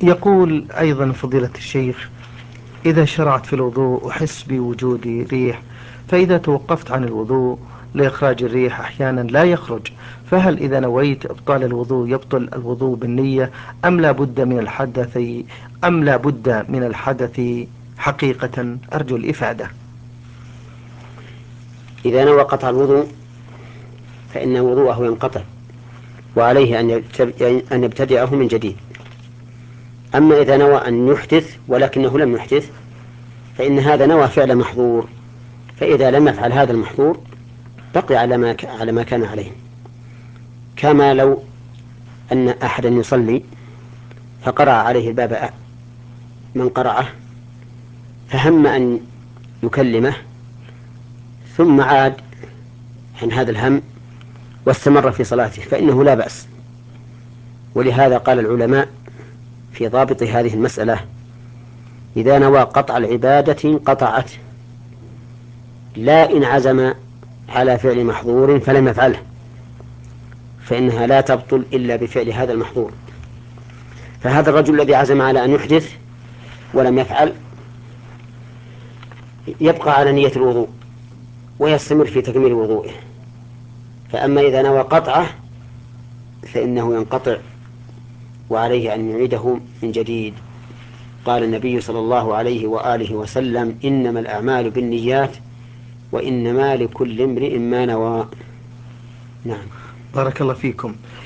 يقول أيضا فضيلة الشيخ: إذا شرعت في الوضوء أحس بوجود ريح، فإذا توقفت عن الوضوء لإخراج الريح أحيانا لا يخرج، فهل إذا نويت إبطال الوضوء يبطل الوضوء بالنية، أم لا بد من الحدث حقيقة؟ أرجو الإفادة. إذا نوى قطع الوضوء فإن وضوءه ينقطع، وعليه أن يبتدئه من جديد. أما إذا نوى أن يحدث ولكنه لم يحدث فإن هذا نوى فعل محظور، فإذا لم يفعل هذا المحظور بقي على ما كان عليه. كما لو أن أحدا يصلي فقرأ عليه الباب من قرأه، فهم أن يكلمه ثم عاد عن هذا الهم واستمر في صلاته فإنه لا بأس. ولهذا قال العلماء في ضابط هذه المسألة: إذا نوى قطع العبادة انقطعت، لا إن عزم على فعل محظور فلم يفعله، فإنها لا تبطل إلا بفعل هذا المحظور. فهذا الرجل الذي عزم على أن يحدث ولم يفعل يبقى على نية الوضوء ويستمر في تكميل وضوئه. فأما إذا نوى قطعه فإنه ينقطع وعليه أن يعيده من جديد. قال النبي صلى الله عليه وآله وسلم: إنما الأعمال بالنيات وإنما لكل امرئ ما نوى. نعم. بارك الله فيكم.